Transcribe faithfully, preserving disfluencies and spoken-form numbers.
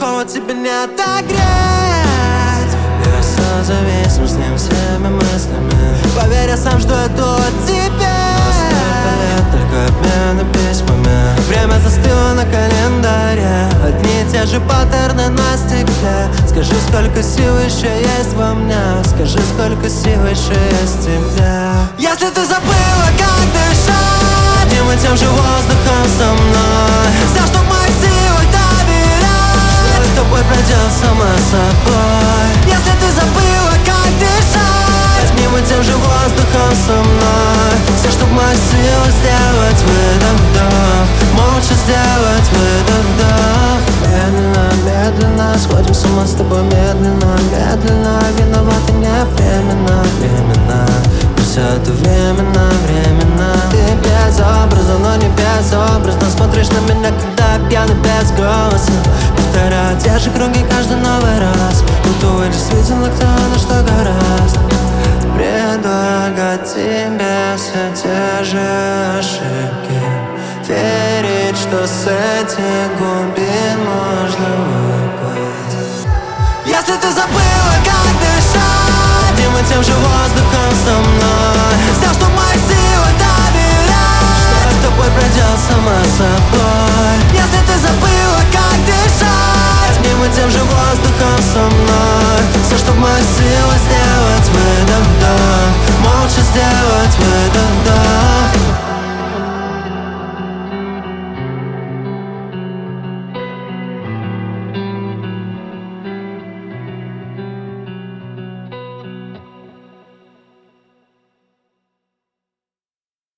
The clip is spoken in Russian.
плохого тебе не отогреть. Я стал зависим с ним всеми мыслями. Поверь, я сам, что это от тебя. Столько лет, только обмены письмами. Время застыло на календаре. Одни и те же паттерны на стекле. Скажи, сколько сил еще есть во мне. Скажи, сколько сил еще есть в тебе. Если ты забыла, как дышать, и мы тем же воздухом со мной. Все, что в моих силах, доверять, что я с тобой проделал сама собой. Если ты забыла, как дышать, и мы тем же воздухом со мной. Все, что в моих силах, сделать выдох-вдох. Молча сделать выдох-вдох. Медленно, медленно, сходим с ума с тобой медленно, медленно. Виноваты не временно, временно. Все это временно, временно. Ты безобразна, но не безобразно. Смотришь на меня, когда пьяный без голоса. Повторяю те же круги каждый новый раз. Будто действительно кто на что гораст. Предлагать тебе все те же ошибки. Верить, что с этих глубин можно выплыть. Если ты забыла, как дышать, и мы тем же воздухом со мной. Все, что в моих силах, доверять, что я с тобой проделал сама собой. Если ты забыла, как дышать, и мы тем же воздухом со мной. Все, что в моих силах,